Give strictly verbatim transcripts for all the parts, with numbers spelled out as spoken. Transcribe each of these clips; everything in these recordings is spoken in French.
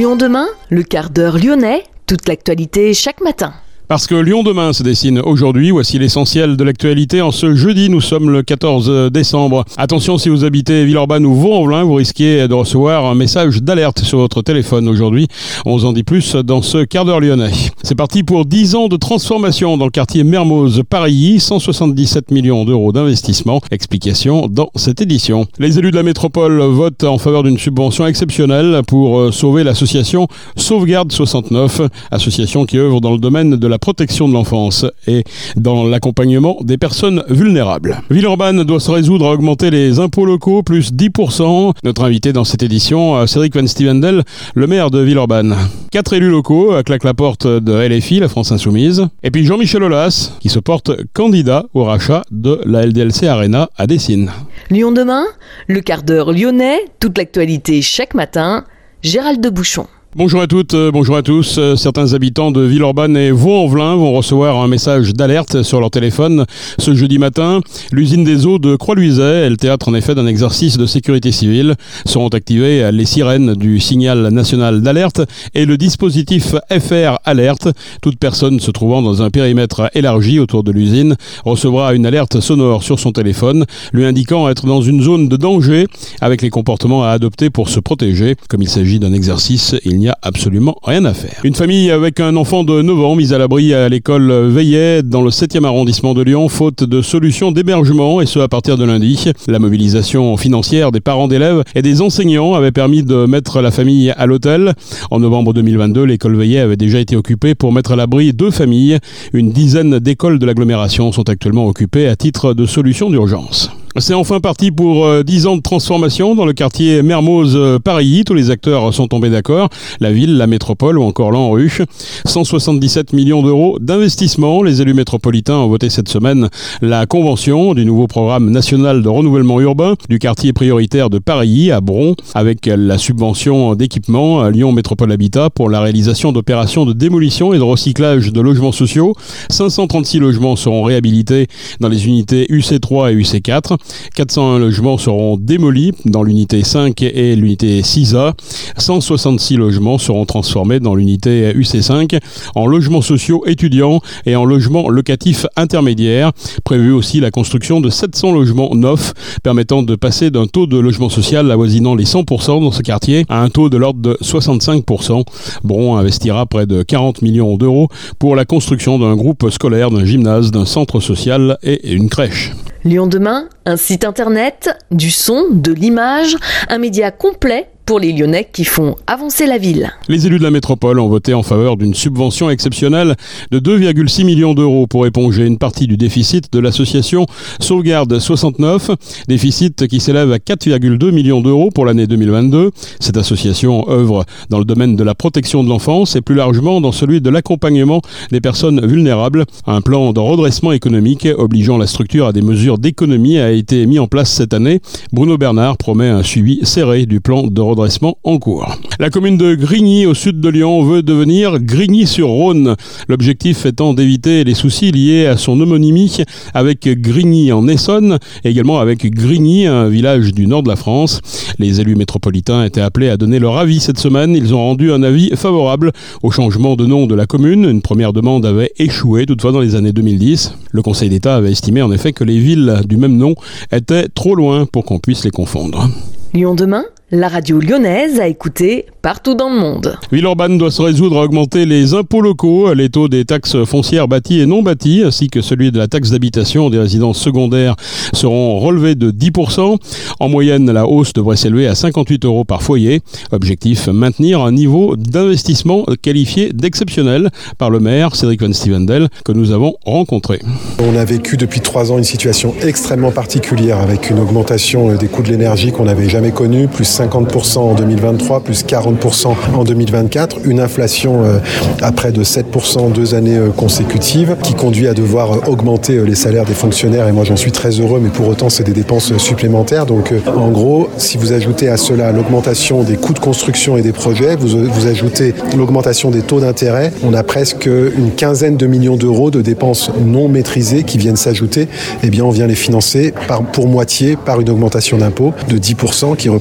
Lyon demain, le quart d'heure lyonnais, toute l'actualité chaque matin. Parce que Lyon demain se dessine aujourd'hui, voici l'essentiel de l'actualité. En ce jeudi, nous sommes le quatorze décembre. Attention, si vous habitez Villeurbanne ou Vaux-en-Velin, vous risquez de recevoir un message d'alerte sur votre téléphone aujourd'hui. On vous en dit plus dans ce quart d'heure lyonnais. C'est parti pour dix ans de transformation dans le quartier Mermoz-Parilly, cent soixante-dix-sept millions d'euros d'investissement. Explication dans cette édition. Les élus de la métropole votent en faveur d'une subvention exceptionnelle pour sauver l'association Sauvegarde soixante-neuf, association qui œuvre dans le domaine de la protection de l'enfance et dans l'accompagnement des personnes vulnérables. Villeurbanne doit se résoudre à augmenter les impôts locaux, plus dix pour cent. Notre invité dans cette édition, Cédric Van Stevendel, le maire de Villeurbanne. Quatre élus locaux claquent la porte de L F I, la France Insoumise. Et puis Jean-Michel Aulas, qui se porte candidat au rachat de la L D L C Arena à Dessines. Lyon demain, le quart d'heure lyonnais, toute l'actualité chaque matin. Gérald de Bouchon. Bonjour à toutes, bonjour à tous. Certains habitants de Villeurbanne et Vaux-en-Velin vont recevoir un message d'alerte sur leur téléphone ce jeudi matin. L'usine des eaux de Croix-Luiset est le théâtre en effet d'un exercice de sécurité civile. Seront activées les sirènes du signal national d'alerte et le dispositif F R Alerte. Toute personne se trouvant dans un périmètre élargi autour de l'usine recevra une alerte sonore sur son téléphone, lui indiquant être dans une zone de danger avec les comportements à adopter pour se protéger. Comme il s'agit d'un exercice, il Il n'y a absolument rien à faire. Une famille avec un enfant de neuf ans mis à l'abri à l'école Veillet dans le septième arrondissement de Lyon, faute de solutions d'hébergement, et ce à partir de lundi. La mobilisation financière des parents d'élèves et des enseignants avait permis de mettre la famille à l'hôtel. En novembre deux mille vingt-deux, l'école Veillet avait déjà été occupée pour mettre à l'abri deux familles. Une dizaine d'écoles de l'agglomération sont actuellement occupées à titre de solution d'urgence. C'est enfin parti pour euh, dix ans de transformation dans le quartier Mermoz-Parilly. Tous les acteurs sont tombés d'accord. La ville, la métropole ou encore l'ANRU. cent soixante-dix-sept millions d'euros d'investissement. Les élus métropolitains ont voté cette semaine la convention du nouveau programme national de renouvellement urbain du quartier prioritaire de Parilly à Bron, avec la subvention d'équipement à Lyon Métropole Habitat pour la réalisation d'opérations de démolition et de recyclage de logements sociaux. cinq cent trente-six logements seront réhabilités dans les unités U C trois et U C quatre. quatre cent un logements seront démolis dans l'unité cinq et l'unité six A. cent soixante-six logements seront transformés dans l'unité U C cinq en logements sociaux étudiants et en logements locatifs intermédiaires. Prévu aussi la construction de sept cents logements neufs permettant de passer d'un taux de logement social avoisinant les cent pour cent dans ce quartier à un taux de l'ordre de soixante-cinq pour cent. Bron investira près de quarante millions d'euros pour la construction d'un groupe scolaire, d'un gymnase, d'un centre social et une crèche. Lyon demain, un site internet, du son, de l'image, un média complet pour les Lyonnais qui font avancer la ville. Les élus de la métropole ont voté en faveur d'une subvention exceptionnelle de deux virgule six millions d'euros pour éponger une partie du déficit de l'association Sauvegarde soixante-neuf, déficit qui s'élève à quatre virgule deux millions d'euros pour l'année deux mille vingt-deux. Cette association œuvre dans le domaine de la protection de l'enfance et plus largement dans celui de l'accompagnement des personnes vulnérables. Un plan de redressement économique obligeant la structure à des mesures d'économie a été mis en place cette année. Bruno Bernard promet un suivi serré du plan de redressement en cours. La commune de Grigny, au sud de Lyon, veut devenir Grigny-sur-Rhône. L'objectif étant d'éviter les soucis liés à son homonymie avec Grigny en Essonne, et également avec Grigny, un village du nord de la France. Les élus métropolitains étaient appelés à donner leur avis cette semaine. Ils ont rendu un avis favorable au changement de nom de la commune. Une première demande avait échoué, toutefois dans les années deux mille dix. Le Conseil d'État avait estimé en effet que les villes du même nom étaient trop loin pour qu'on puisse les confondre. Lyon demain, la radio lyonnaise à écouter partout dans le monde. Villeurbanne doit se résoudre à augmenter les impôts locaux, les taux des taxes foncières bâties et non bâties, ainsi que celui de la taxe d'habitation des résidences secondaires seront relevés de dix pour cent. En moyenne, la hausse devrait s'élever à cinquante-huit euros par foyer. Objectif, maintenir un niveau d'investissement qualifié d'exceptionnel par le maire Cédric Van Stevendel que nous avons rencontré. On a vécu depuis trois ans une situation extrêmement particulière avec une augmentation des coûts de l'énergie qu'on n'avait jamais connue, plus cinquante pour cent en deux mille vingt-trois, plus quarante pour cent en deux mille vingt-quatre, une inflation euh, à près de sept pour cent deux années euh, consécutives qui conduit à devoir euh, augmenter euh, les salaires des fonctionnaires et moi j'en suis très heureux mais pour autant c'est des dépenses euh, supplémentaires donc euh, en gros si vous ajoutez à cela l'augmentation des coûts de construction et des projets, vous, euh, vous ajoutez l'augmentation des taux d'intérêt, on a presque une quinzaine de millions d'euros de dépenses non maîtrisées qui viennent s'ajouter, et bien on vient les financer par, pour moitié par une augmentation d'impôts de dix pour cent qui représente huit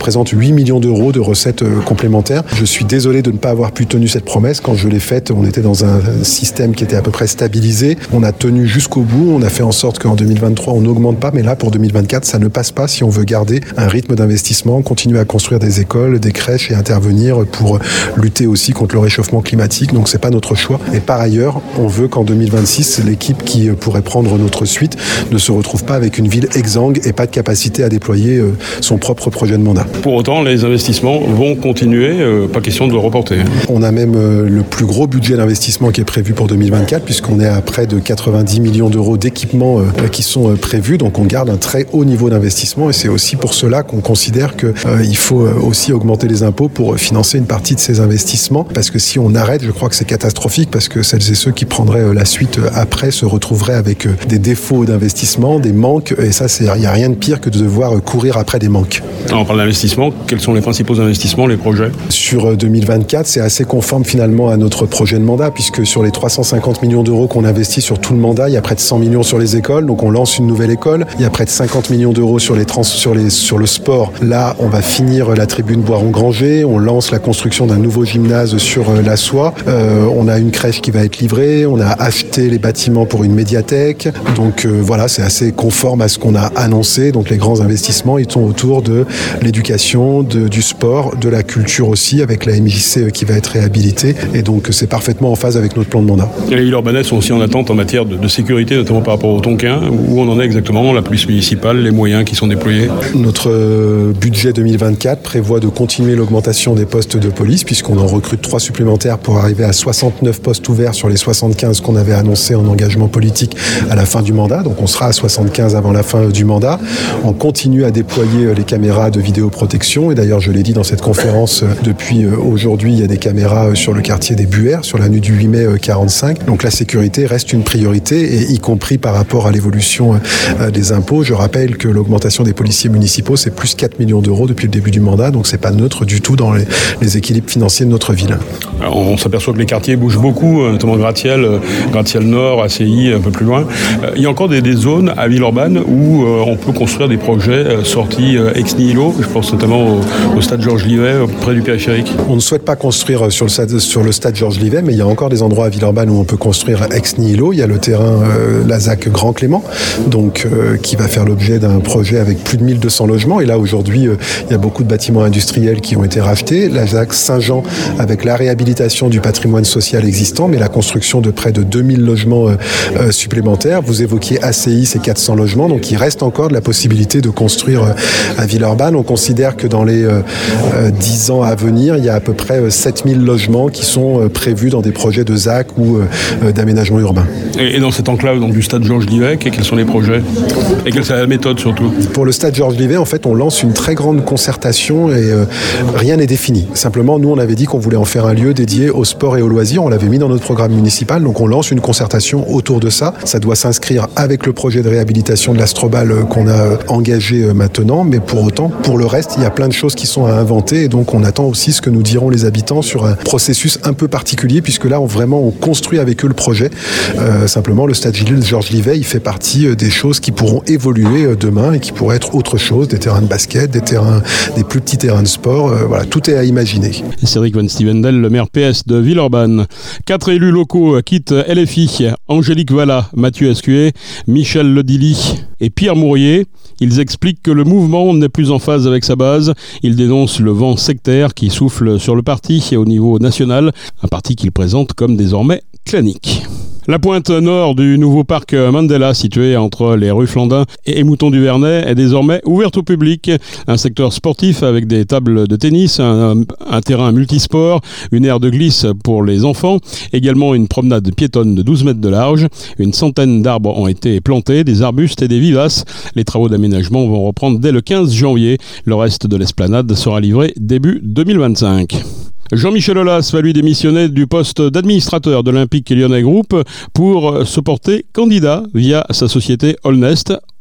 huit millions d'euros de recettes complémentaires. Je suis désolé de ne pas avoir pu tenir cette promesse. Quand je l'ai faite, on était dans un système qui était à peu près stabilisé. On a tenu jusqu'au bout. On a fait en sorte qu'en deux mille vingt-trois, on n'augmente pas. Mais là, pour deux mille vingt-quatre, ça ne passe pas si on veut garder un rythme d'investissement, continuer à construire des écoles, des crèches et intervenir pour lutter aussi contre le réchauffement climatique. Donc, c'est pas notre choix. Et par ailleurs, on veut qu'en deux mille vingt-six, l'équipe qui pourrait prendre notre suite ne se retrouve pas avec une ville exsangue et pas de capacité à déployer son propre projet de mandat. Pour autant, les investissements vont continuer. Euh, pas question de le reporter. On a même euh, le plus gros budget d'investissement qui est prévu pour deux mille vingt-quatre, puisqu'on est à près de quatre-vingt-dix millions d'euros d'équipements euh, qui sont euh, prévus. Donc, on garde un très haut niveau d'investissement et c'est aussi pour cela qu'on considère qu'il euh, faut euh, aussi augmenter les impôts pour financer une partie de ces investissements. Parce que si on arrête, je crois que c'est catastrophique parce que celles et ceux qui prendraient euh, la suite euh, après se retrouveraient avec euh, des défauts d'investissement, des manques. Et ça, il n'y a rien de pire que de devoir euh, courir après des manques. Alors, on parle d'investissement. Quels sont les principaux investissements, les projets ? Sur deux mille vingt-quatre, c'est assez conforme finalement à notre projet de mandat puisque sur les trois cent cinquante millions d'euros qu'on investit sur tout le mandat, il y a près de cent millions sur les écoles. Donc, on lance une nouvelle école. Il y a près de cinquante millions d'euros sur les trans, sur les, sur le sport. Là, on va finir la tribune Boiron-Granger. On lance la construction d'un nouveau gymnase sur euh, la Soie. Euh, on a une crèche qui va être livrée. On a acheté les bâtiments pour une médiathèque. Donc, euh, voilà, c'est assez conforme à ce qu'on a annoncé. Donc, les grands investissements, ils sont autour de l'éducation, de, du sport, de la culture aussi, avec la M J C qui va être réhabilitée. Et donc, c'est parfaitement en phase avec notre plan de mandat. Et les Villeurbanais sont aussi en attente en matière de, de sécurité, notamment par rapport au Tonkin. Où on en est exactement, la police municipale, les moyens qui sont déployés? Notre budget deux mille vingt-quatre prévoit de continuer l'augmentation des postes de police, puisqu'on en recrute trois supplémentaires pour arriver à soixante-neuf postes ouverts sur les soixante-quinze qu'on avait annoncé en engagement politique à la fin du mandat. Donc, on sera à soixante-quinze avant la fin du mandat. On continue à déployer les caméras de vidéoprotection. Et d'ailleurs, je l'ai dit dans cette conférence, depuis aujourd'hui, il y a des caméras sur le quartier des Buères, sur la nuit du huit mai quarante-cinq. Donc, la sécurité reste une priorité, et y compris par rapport à l'évolution des impôts. Je rappelle que l'augmentation des policiers municipaux, c'est plus quatre millions d'euros depuis le début du mandat. Donc, c'est pas neutre du tout dans les, les équilibres financiers de notre ville. Alors, on s'aperçoit que les quartiers bougent beaucoup, notamment Gratiel, Gratiel Nord, A C I, un peu plus loin. Il y a encore des, des zones à Villeurbanne où on peut construire des projets sortis ex nihilo. Je pense notamment au, au stade Georges Livet, près du périphérique. On ne souhaite pas construire sur le stade, sur le stade Georges Livet, mais il y a encore des endroits à Villeurbanne où on peut construire ex nihilo. Il y a le terrain euh, Lazac Grand Clément, donc euh, qui va faire l'objet d'un projet avec plus de mille deux cents logements. Et là, aujourd'hui, euh, il y a beaucoup de bâtiments industriels qui ont été rachetés. Lazac Saint-Jean, avec la réhabilitation du patrimoine social existant, mais la construction de près de deux mille logements euh, euh, supplémentaires. Vous évoquiez A C I, c'est quatre cents logements, donc il reste encore de la possibilité de construire euh, à Villeurbanne. On considère que dans les euh, euh, dix ans à venir, il y a à peu près euh, sept mille logements qui sont euh, prévus dans des projets de Z A C ou euh, d'aménagement urbain. Et, et dans cette enclave donc, du stade Georges Livet, quels sont les projets? Et quelle est la méthode surtout? Pour le stade Georges Livet, en fait, on lance une très grande concertation et euh, rien n'est défini. Simplement, nous, on avait dit qu'on voulait en faire un lieu dédié au sport et aux loisirs. On l'avait mis dans notre programme municipal, donc on lance une concertation autour de ça. Ça doit s'inscrire avec le projet de réhabilitation de l'Astrobal euh, qu'on a euh, engagé euh, maintenant, mais pour autant, pour le reste, il y a plein de choses qui sont à inventer, et donc on attend aussi ce que nous diront les habitants sur un processus un peu particulier, puisque là, on, vraiment, on construit avec eux le projet. Euh, simplement, le stade Georges Livet, il fait partie euh, des choses qui pourront évoluer euh, demain et qui pourraient être autre chose, des terrains de basket, des terrains, des plus petits terrains de sport. Euh, voilà, tout est à imaginer. Cédric Van Stevendel, le maire P S de Villeurbanne. Quatre élus locaux quittent L F I. Angélique Valla, Mathieu Escuet, Michel Ledilly et Pierre Mourier. Ils expliquent que le mouvement n'est plus en phase avec sa base. Ils dénoncent le vent sectaire qui souffle sur le parti et au niveau national, un parti qu'ils présentent comme désormais clanique. La pointe nord du nouveau parc Mandela, situé entre les rues Flandin et Mouton du Vernet, est désormais ouverte au public. Un secteur sportif avec des tables de tennis, un, un terrain multisport, une aire de glisse pour les enfants, également une promenade piétonne de douze mètres de large. Une centaine d'arbres ont été plantés, des arbustes et des vivaces. Les travaux d'aménagement vont reprendre dès le quinze janvier. Le reste de l'esplanade sera livré début deux mille vingt-cinq. Jean-Michel Aulas va lui démissionner du poste d'administrateur de l'Olympique Lyonnais Group pour se porter candidat via sa société Allnest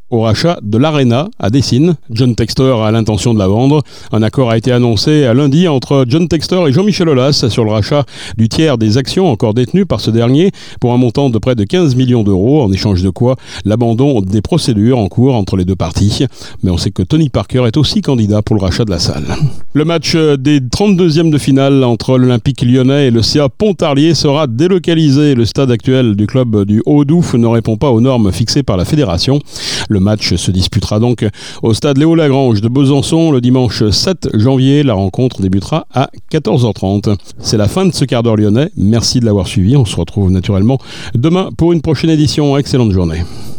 au rachat de l'Arena à Dessines. John Textor a l'intention de la vendre. Un accord a été annoncé à lundi entre John Textor et Jean-Michel Aulas sur le rachat du tiers des actions encore détenues par ce dernier pour un montant de près de quinze millions d'euros, en échange de quoi l'abandon des procédures en cours entre les deux parties. Mais on sait que Tony Parker est aussi candidat pour le rachat de la salle. Le match des trente-deuxièmes de finale entre l'Olympique lyonnais et le C A Pontarlier sera délocalisé. Le stade actuel du club du Haut-Doubs ne répond pas aux normes fixées par la fédération. Le match se disputera donc au stade Léo Lagrange de Besançon le dimanche sept janvier. La rencontre débutera à quatorze heures trente. C'est la fin de ce quart d'heure lyonnais. Merci de l'avoir suivi. On se retrouve naturellement demain pour une prochaine édition. Excellente journée.